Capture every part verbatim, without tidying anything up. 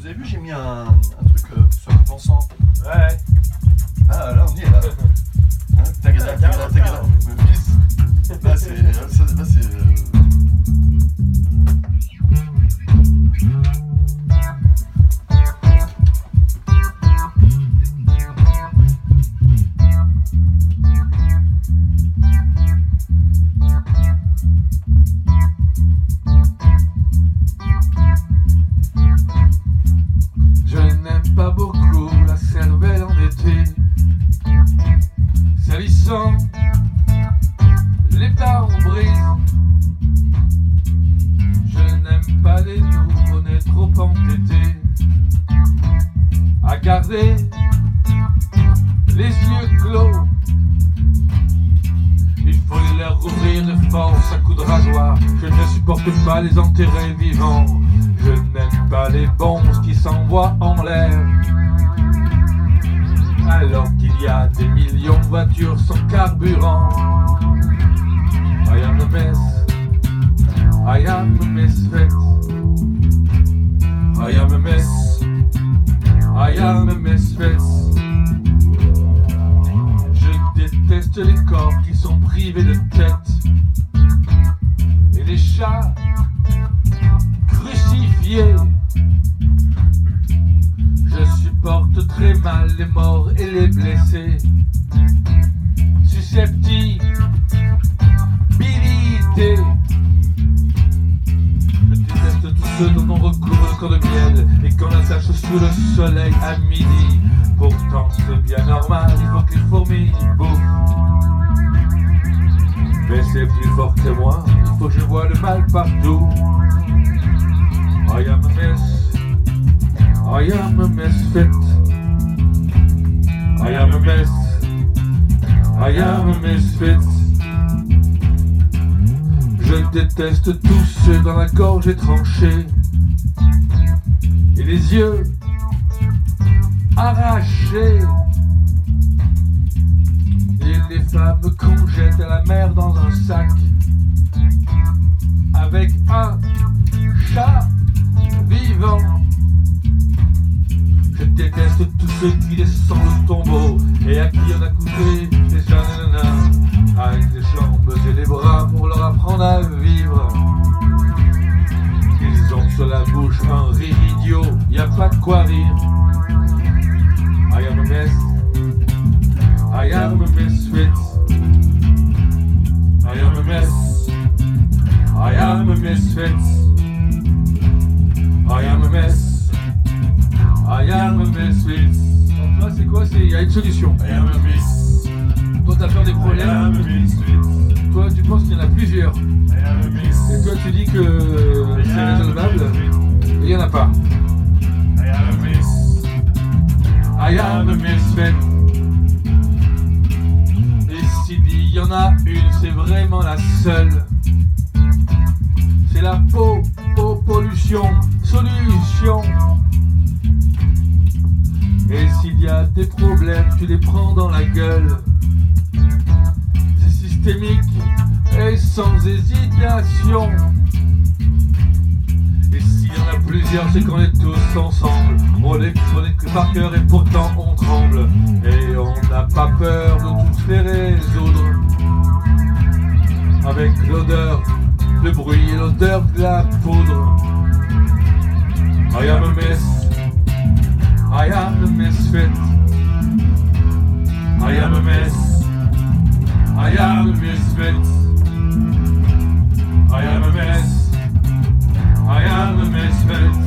Vous avez vu, j'ai mis un, un truc euh, sur un dansant. Ouais. Ah là, on y est là. Hein, tagada, tagada, tagada. Me fils. Là, c'est. Là, c'est. Euh... Je n'aime pas beaucoup la cervelle en été, salissant les pare-brises. Je n'aime pas les nouveau-nés trop entêtés, à garder les yeux clos. Il faut les leur ouvrir de force à coups de rasoir. Je ne supporte pas les enterrer vivants. Je n'aime pas les bombes qui s'envoient en l'air, alors qu'il y a des millions de voitures sans carburant. I am a mess, I am a misfit. I am a mess, I am a misfit. Je déteste les corps qui sont privés de tête et les chats crucifiés. Je supporte très mal les morts et les blessés. Susceptibilité. Je déteste tous ceux dont on recouvre le corps de miel et qu'on attache sous le soleil à midi. Pourtant c'est bien normal, il faut que les fourmis bouffent. Mais c'est plus fort que moi, il faut que je vois le mal partout. I am a mess, I am a misfit. I am a mess, I am a misfit. Je déteste tous ceux dans la gorge étranchée et les yeux arrachés. Et les femmes qu'on jette à la mer dans un sac avec un chat vivant. Je déteste tous ceux qui descendent au tombeau et à qui on a coupé des jananas avec des jambes et des bras pour leur apprendre à vivre. Ils ont sur la bouche un rire idiot, y a pas de quoi rire. I am a mess, I am a misfit. I am a mess, I am a misfit. I am a mess, I am a misfit. Donc toi c'est quoi? Il y a une solution. I am a miss. Toi t'as peur des problèmes. I am a misfit. Toi tu penses qu'il y en a plusieurs. I am a miss. Et toi tu dis que c'est raisonnable. Et il n'y en a pas. I am a miss. I am a misfit. Et s'il y en a une, c'est vraiment la seule. C'est la peau, peau pollution, solution. Et s'il y a des problèmes, tu les prends dans la gueule. C'est systémique et sans hésitation. Et s'il y en a plusieurs, c'est qu'on est tous ensemble. On les connaît que par cœur et pourtant on tremble. Et on n'a pas peur de toutes les résoudre. Avec l'odeur, le bruit et l'odeur de la poudre. I am a mess, I am a misfit. I am a mess, I am a misfit. I am a mess, I am a misfit.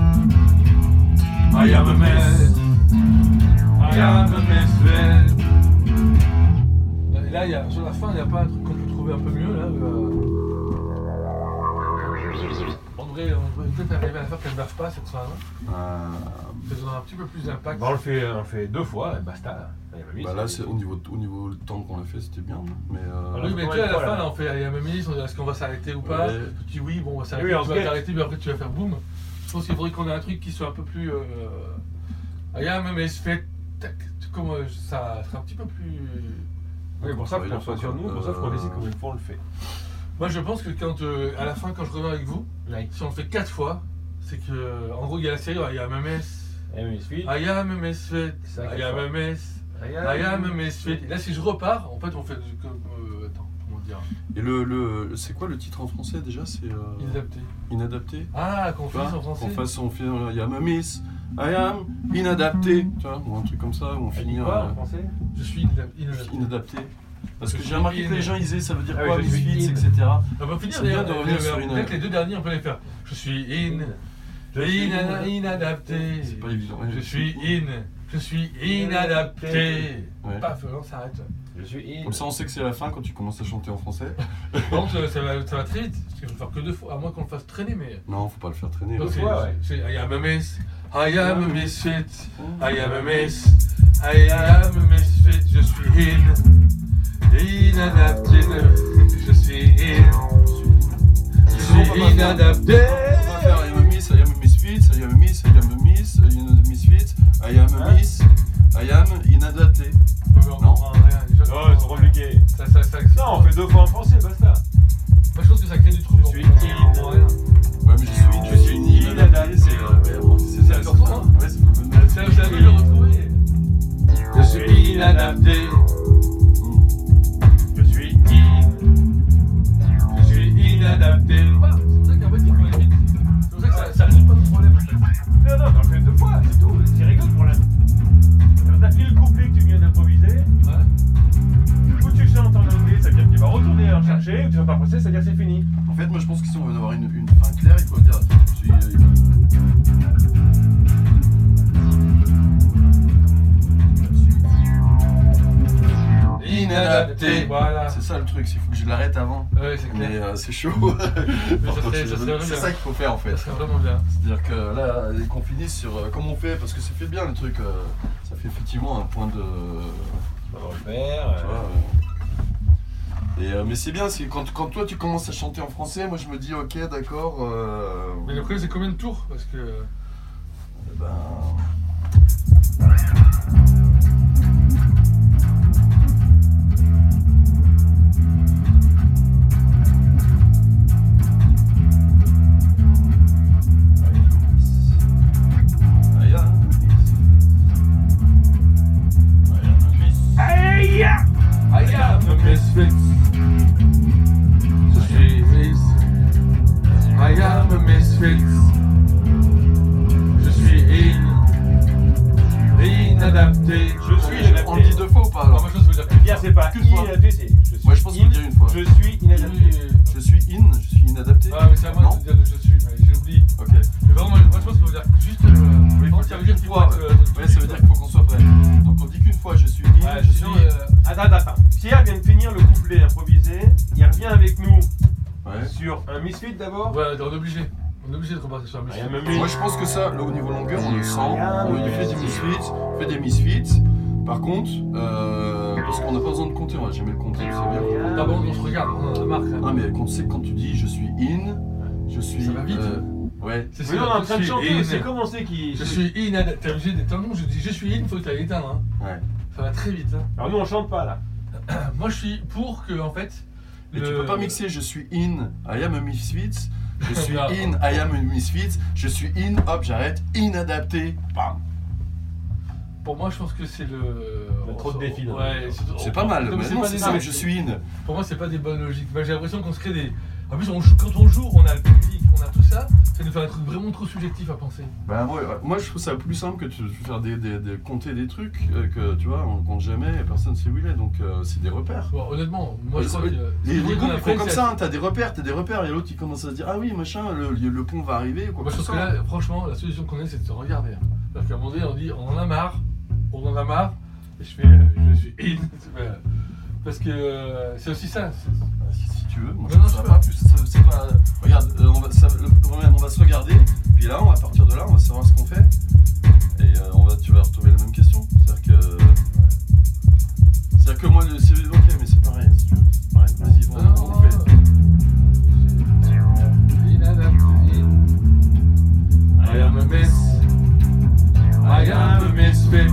I am a mess, I am a misfit. Et là, il y a, sur la fin, il n'y a pas un truc qu'on peut trouver un peu mieux là. Euh... On devrait, on devrait peut-être arriver à faire qu'elle ne baffe pas cette soirée. Euh... Ça donne un petit peu plus d'impact. Bah on le fait, on le fait deux fois et basta. Bah là, c'est au niveau, au niveau du temps qu'on l'a fait, c'était bien. Mais euh... Ah oui, mais tu sais, à la fin, là, on fait, il y a même ministre, on dit est-ce qu'on va s'arrêter ou pas? Ouais. Tu dis oui, bon, on va s'arrêter, Oui, on tu se vas guette. t'arrêter, mais après tu vas faire boum. Je pense qu'il faudrait qu'on ait un truc qui soit un peu plus. Euh... Ah, il y a même fait. Tac, comme euh, ça sera un petit peu plus. Oui, pour ça, il faut qu'on soit sur nous, pour ça, il faut qu'on décide combien de fois on le fait. Moi, je pense que quand, euh, à la fin, quand je reviens avec vous, Like. si on le fait quatre fois, c'est que, en gros, il y a la série I Am a Mess. I am a misfit. I am a misfit. Ça, I am a mess. I am a misfit. Et là, si je repars, en fait, on fait du. Comme, euh, attends, comment dire. Et le, le, c'est quoi le titre en français déjà? C'est euh, Inadapté. Inadapté. Ah, qu'on fasse en Qu'on français. fasse, on fait euh, I am a miss, I am inadapté, tu vois, ou un truc comme ça, où on Elle dit finit quoi euh, en français? Je suis inada- inadapté. inadapté. Parce que Je j'ai suis remarqué que in. les gens ils disaient ça veut dire Ah quoi, oui, je suis misfits, in. et cetera. On va finir C'est bien d'ailleurs. de revenir sur une- Peut-être les deux derniers, on peut les faire. Je suis in. Je suis Inada- in. inadapté. C'est pas évident. Je suis in. Je suis inadapté. Ouais. Paf, on s'arrête. Je suis in. Comme ça on sait que c'est la fin quand tu commences à chanter en français. Donc ça, ça va, ça va très vite. Parce qu'il faut le faire que deux fois, à moins qu'on le fasse traîner, mais. Non, faut pas le faire traîner. Donc, là. c'est- fois, ouais. c'est I am a miss. I am a misfit. I am a miss. I am a misfit. Je suis in. Inadapté. Je suis in. Je suis inadapté. On va faire I am a miss, I am a misfit, I am a miss, I am a miss, I am a misfit, I am a miss, I am inadapté. Non, rien. déjà, Oh, c'est trop compliqué. Ça, ça, ça, Non, on fait deux fois en français, basta. Moi je pense que ça crée du trouble. Je suis on- in. on comprend rien. Ouais, mais je suis, je suis inadapté, c'est euh, ouais, bon, c'est C'est ça. important, hein. Ouais, c'est pas mal. C'est c'est à lui de le retrouver. Je suis inadapté. Je suis in. Je suis inadapté. Ah, c'est pour ça qu'en fait il faut aller vite. C'est pour ça que ça, ça résout pas le problème en fait. Non, non, t'en fais deux fois, c'est tout. C'est rigolo le problème. Quand t'as fini le couplet que tu viens d'improviser, Ouais. ou tu chantes en anglais, ça veut dire qu'il va retourner en chercher, ou tu chantes en français, ça veut dire que c'est fini. En fait, moi je pense que si on veut avoir une, une fin claire, il faut dire je suis. euh, Inadapté. Voilà. C'est ça le truc, il faut que je l'arrête avant. Ouais, c'est Mais clair. euh, c'est chaud. ça Par contre, serait- ça serait c'est bien. ça qu'il faut faire en fait. Ça serait vraiment bien. C'est-à-dire que là, qu'on finisse sur euh, comment on fait, parce que ça fait bien le truc, euh, ça fait effectivement un point de. On va le faire. Tu vois, euh, et, euh, mais c'est bien, c'est quand, quand toi tu commences à chanter en français, moi je me dis ok, d'accord. Euh, Mais le problème c'est combien de tours? Parce que. ben, Aïe! I am a misfit. Je suis miss. I am a misfit. Je suis in. Inadapté. Je suis inadapté. on le dit deux fois ou pas Alors, alors? moi je veux dire Bien, c'est pas Qu'une fois. inadapté, c'est. Je suis Moi, je pense qu'il faut in, dire une fois. Je suis inadapté. Je suis in, je suis inadapté. Ah, mais c'est à moi Non de te dire le je suis, mais j'ai oublié. Ok. Mais vraiment, moi je pense qu'il faut dire juste. Euh, Oui, non, faut ça veut dire dire qu'une qu'il faut fois. être. euh, Ouais, ça veut dire qu'il faut qu'on soit prêt. Donc on dit qu'une fois je suis in, Ouais, je sinon, suis. euh, Attends, attends, attends. Pierre vient de finir le couplet improvisé. Il revient avec nous Ouais. sur un misfit d'abord. Ouais, on est obligé. On est obligé de repartir sur un misfit. I am a Moi je pense que ça, là au niveau longueur, on le sent. On fait des misfits, on fait des misfits. Par contre, euh, parce qu'on n'a pas besoin de compter, on va jamais le compter, c'est bien. D'abord, on se regarde, on a la marque. Ah mais quand, c'est quand tu dis je suis in, je suis. Ça va vite. euh, ouais. C'est Mais là, on est en train de je suis chanter, in. c'est comment c'est qui. Je suis inadapté. T'es obligé d'être un nom, je dis je suis in, faut que tu ailles éteindre. Hein. Ouais. Ça va très vite. Hein. Alors nous on chante pas là. Moi je suis pour que en fait. Mais le- tu peux pas mixer je suis in, I am a misfit, je suis Non. in, I am a misfit, je suis in, hop j'arrête, inadapté. Bam. Pour moi, je pense que c'est le. Il y a trop de défis, là. Ouais, C'est pas mal, mais c'est non pas c'est des- ça, non, je suis in. Pour moi, c'est pas des bonnes logiques. Moi, j'ai l'impression qu'on se crée des. En plus, on joue- quand on joue, on a le public, on a tout ça. Ça nous fait un truc vraiment trop subjectif à penser. Bah moi, moi je trouve ça plus simple que de faire des, des, des- compter des trucs euh, que tu vois on compte jamais et personne sait où il est donc euh, c'est des repères. Bon, honnêtement, moi, je Ouais, crois c'est- que. Les, les ce qu'on groupes ils apprenne, font comme c'est- ça, hein, t'as des repères, t'as des repères et l'autre il commence à se dire ah oui machin le, le pont va arriver ou quoi Moi, je que ce trouve que soit. là, franchement, la solution qu'on a, c'est de se regarder. hein. Parce qu'à un moment donné, on dit on en a marre, on en a marre, et je fais euh, je suis in. Euh, Parce que euh, c'est aussi ça. c'est- Si, si tu veux, moi Non, je non, trouve je ça peux. pas plus. c'est- C'est pas. Regarde, euh, on va, ça, le problème, on va se regarder, puis là, on, à partir de là, on va savoir ce qu'on fait, et euh, on va, tu vas retrouver la même question. C'est-à-dire que. C'est-à-dire que moi, le c'est ok, mais c'est pareil, si tu veux. Pareil, vas-y, on, Non, on non, fait. Inadapté. I am a miss. I am a misfit.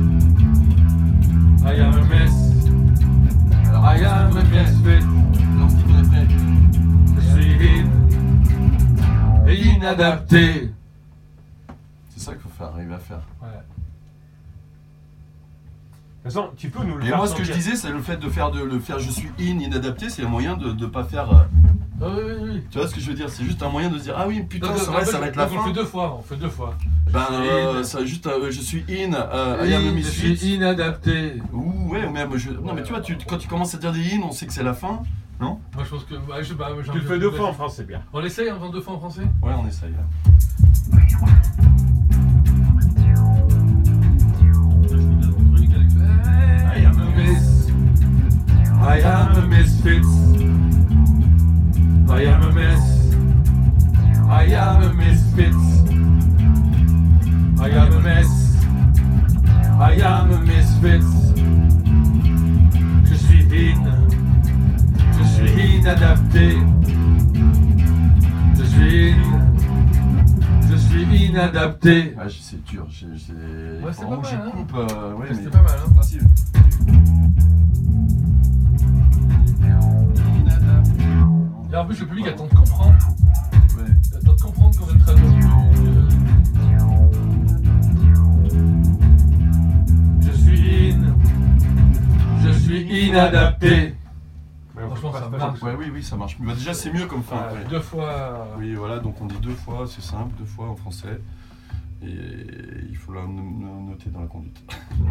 I am a miss. Alors, I am a misfit. Alors, on dit qu'on est prêt. Je suis in. Inadapté. faut arriver à faire. Ouais. De toute façon, tu peux nous le Et faire moi, ce que je sentir. disais, c'est le fait de faire de le faire je suis in, inadapté, c'est un moyen de ne pas faire. euh, Ah oui, oui, oui. Tu vois ce que je veux dire? C'est juste un moyen de se dire ah oui, putain, Donc, c'est donc, vrai, en fait, ça va être la donc, On fin. fait deux fois, on fait deux fois. Ben, Je suis euh, in. ça juste, euh, je suis in, euh, I am a Je misfit. suis inadapté. Ouh, ouais, ou même je. Non, mais tu vois, tu, quand tu commences à dire des in, on sait que c'est la fin. Non? Moi je pense que. Bah, je sais pas, j'ai Tu envie le de- fais deux fois en France, c'est bien. On l'essaye en faisant deux fois en français? Ouais, on essaye. Là. I am a miss. I am a misfit. I am a mess. I am a misfit. I am a mess. I am a misfit. Je suis in. Je suis inadapté. Je suis in. Je suis inadapté. Ouais, c'est dur. J'ai. j'ai- Ouais, c'est vraiment, pas je mal, hein. coupe. Euh, ouais, C'était mais. pas mal, hein. Facile. Et en plus, le public attend de comprendre. Ouais. Attends de comprendre qu'on veut le traduire. Je suis in. Je suis inadapté. Mais on peut Franchement, pas ça se marche. passer. Ouais, oui, oui, ça marche. Bah, déjà, c'est mieux comme fin. Ouais, ouais. Deux fois. Oui, voilà, donc on dit deux fois, c'est simple, deux fois en français. Et il faut la no- no- noter dans la conduite.